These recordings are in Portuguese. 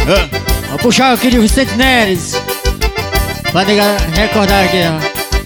Vou puxar aqui de Vicente Neres pra recordar aqui, ó.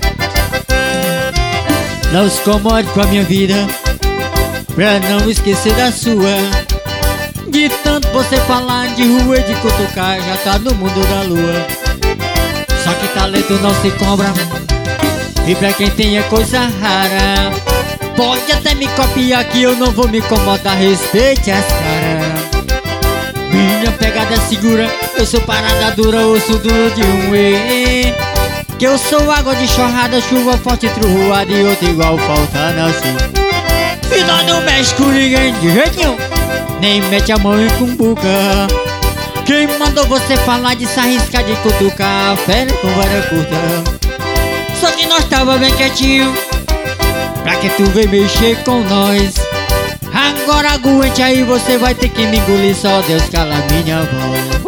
Não se incomode com a minha vida, pra não esquecer da sua. De tanto você falar de rua e de cutucar, já tá no mundo da lua. Só que talento não se compra, e pra quem tem é coisa rara. Pode até me copiar que eu não vou me incomodar, respeite as caras. Minha pegada é segura, eu sou parada dura, osso duro de um E. Que eu sou água de chorrada, chuva forte, truvoada e outra igual falta nascer. E nós não mexe com ninguém de jeito nenhum, nem mete a mão em cumbuca. Quem mandou você falar de se arriscar de cutucar fera com vara curta? Só que nós tava bem quietinho, pra que tu veio mexer com nós? Agora aguente aí, você vai ter que me engolir, só Deus cala minha voz.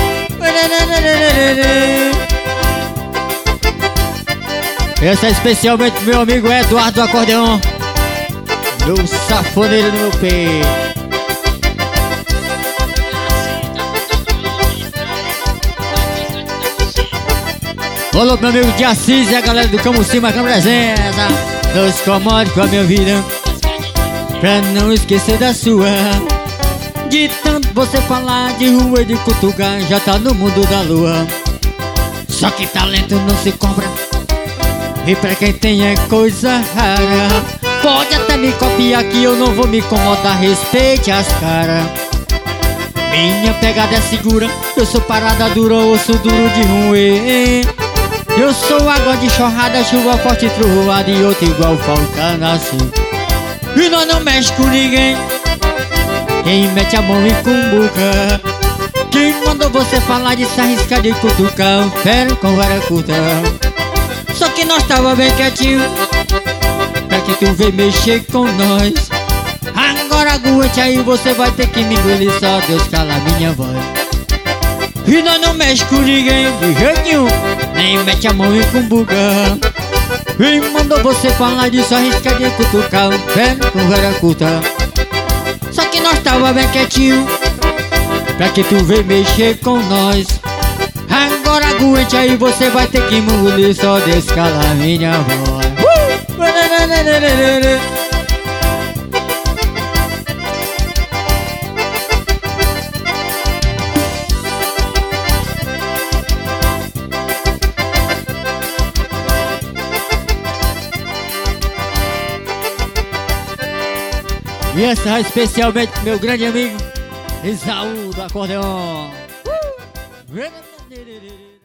Essa é especialmente pro meu amigo Eduardo do Acordeon, meu safoneiro no meu peito. Olá meu amigo de Assis e a galera do Camusim marcando presença. Não se incomode com a minha vida, pra não esquecer da sua. De tanto você falar de rua e de cutucar, já tá no mundo da lua. Só que talento não se compra, e pra quem tem é coisa rara. Pode até me copiar que eu não vou me incomodar, respeite as caras. Minha pegada é segura, eu sou parada dura, osso duro de ruê. Eu sou água de chorrada, chuva forte, truvoada e outra igual falta nascer. E nós não mexe com ninguém, quem mete a mão em cumbuca. Quem mandou você falar de se arriscar de cutucar fera com vara curta? Só que nós tava bem quietinho, pra que tu veio mexer com nós? Agora aguente aí, você vai ter que me engolir, só Deus cala minha voz. E nós não mexe com ninguém de jeito nenhum, nem mete a mão em cumbuca. Quem mandou você falar disso, arrisca de cutucar fera com vara curta? Só que nós tava bem quietinho, pra que tu veio mexer com nós? Agora aguente aí, você vai ter que me engolir, só Deus cala minha voz. E essa é especialmente pro meu grande amigo Isaú do Acordeon.